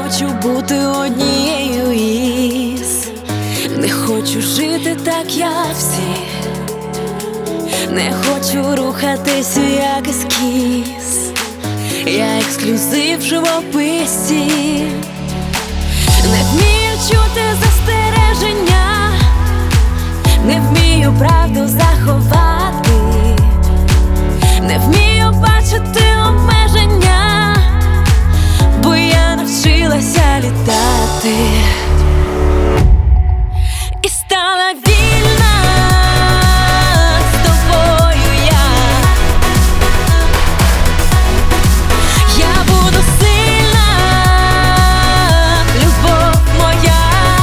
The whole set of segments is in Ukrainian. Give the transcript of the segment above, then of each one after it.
хочу бути однією із. Не хочу жити так, як всі. Не хочу рухатись, як ескіз. Я ексклюзив в живописці. Не вмію чути застереження, не вмію правду заховати, не вмію бачити обмеження, бо я навчилася літати. І стала вільна з тобою я. Я буду сильна, любов моя.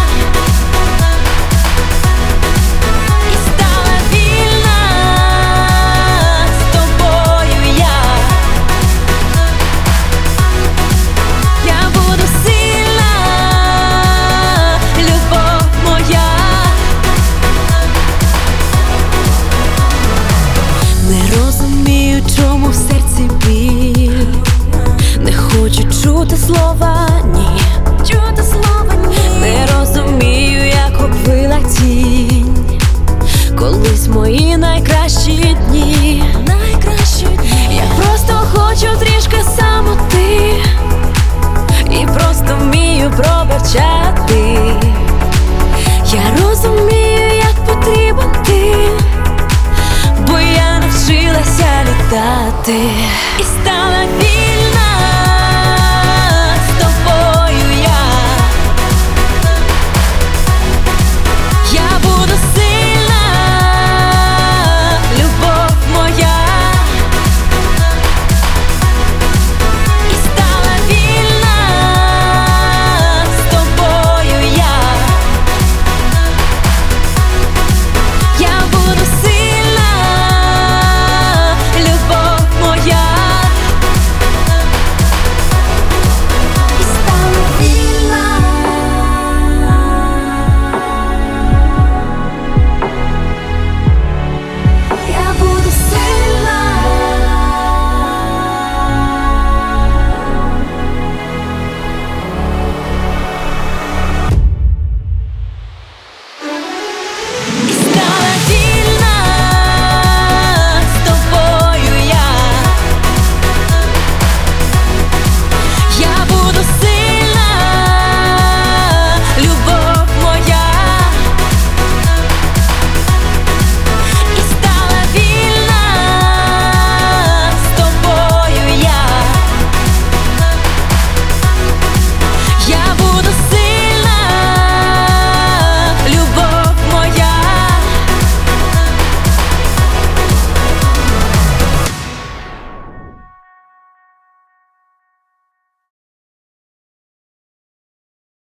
І стала вільна з тобою я. Я буду сильна, любов моя. Не розумію, чому в серці біль. Не хочу чути слова, ні. Чути слова, ні. Не розумію, як обвила тінь колись мої